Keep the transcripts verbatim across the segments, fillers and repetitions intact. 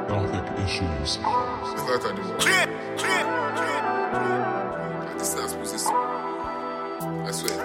Gothic issues. It's like I do. Clear, clear, clear. This is this. I swear.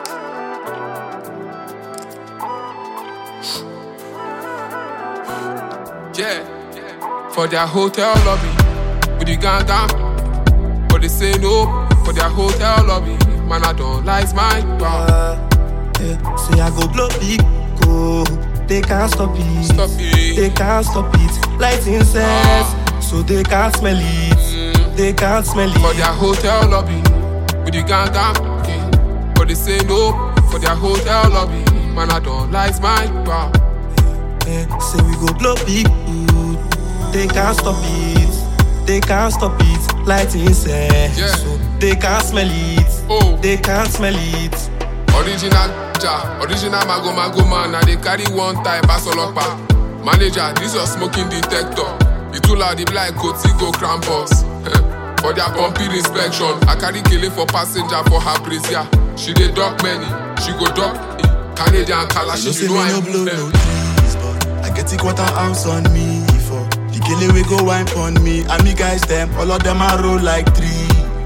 Yeah, for their hotel lobby, with the gang gang, but they say no. For their hotel lobby, man I don't like mine. Wow. Uh, yeah. Say I go blow big, go. They can't stop it. Stop it. They can't stop it. Light incense, ah. So they can't smell it. Mm. They can't smell it. For their hotel lobby, with the gang gang, okay. But they say no. For their hotel lobby, man I don't like mine. Wow. Yeah. Say we go blow big, good. They can't stop it. They can't stop it. Light incense, yeah. So they can't smell it. Oh. They can't smell it. Original ja, original mago mago man. Now they carry one type pass olopa. Manager, this your smoking detector. You too loud, it like Koti go Krampus. For their pumping inspection, I carry kele for passenger for her brazier. She dey duck many, she go duck Canadian Kalash. She know I no blow no trees, but I get it quarter ounce on me for the kele we go wine pon me. And me guys them, all of them are roll like three.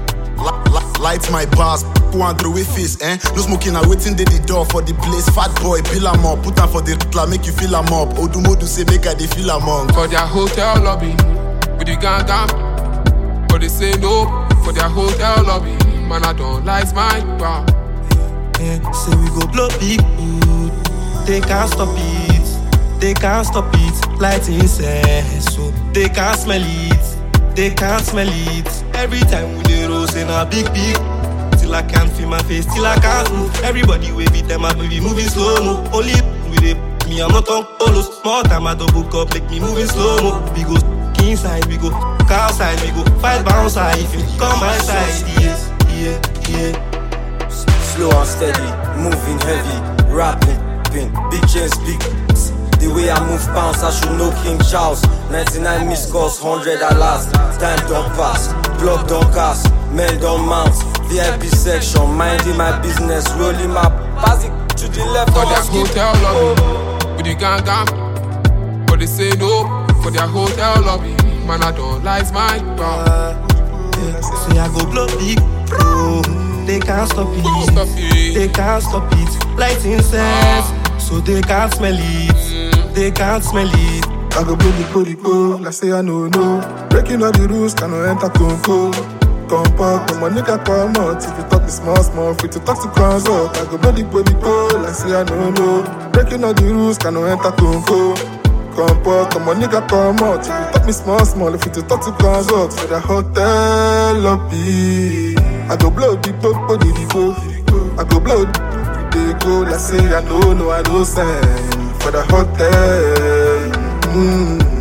Light my bars, go and throw away face, eh? No smoking, I waiting at the door for the place. Fat boy, bill am up, put am for the club, make you feel am up. Odumodu say make I dey feel among. For their hotel lobby, with the gang gang, but they say no. For their hotel lobby, man I don't like mine. Wow. Yeah, say we go blow big, good. They can't stop it. They can't stop it. Light incense, so they can't smell it. They can't smell it. Every time we dey roll, say na big big. Till I can't feel my face, till I can't move. Everybody wave it, them I be moving slow mo. Only we dey me, I'm not on polo. Small time I double cup, make me moving slow mo. We go inside, we go outside, we go fight bounce side. If you come my side, yes, yeah, yeah. Slow and steady, moving heavy, rapping, pin, big chains, big. The way I move bounce, I should know King Charles. ninety-nine missed calls, one hundred at last. Time don't pass, block don't cast, men don't mount. V I P section, minding my business, rolling my basic to the left. For their hotel lobby, with the gang gang, but they say no. For their hotel lobby, man I don't like mine. Wow. Uh, yeah. Say I go blow big, oh. They can't stop it. Stop it. They can't stop it. Light incense, so they can't smell it. They can't smell it. I go blow the body go, like say I know no. Breaking all the rules, cannot enter Congo. Come pop, my nigga come out. If you talk me small, small, free to talk to crowns up. I go blow the body go, like say I know no. Breaking all the rules, cannot enter Congo. Come pop, my nigga come out. If you talk me small, small, free to talk to crowns up. For the hotel lobby, I go blow the body go. I go blow the go, like say I know no, I know send. For the hotel, mm.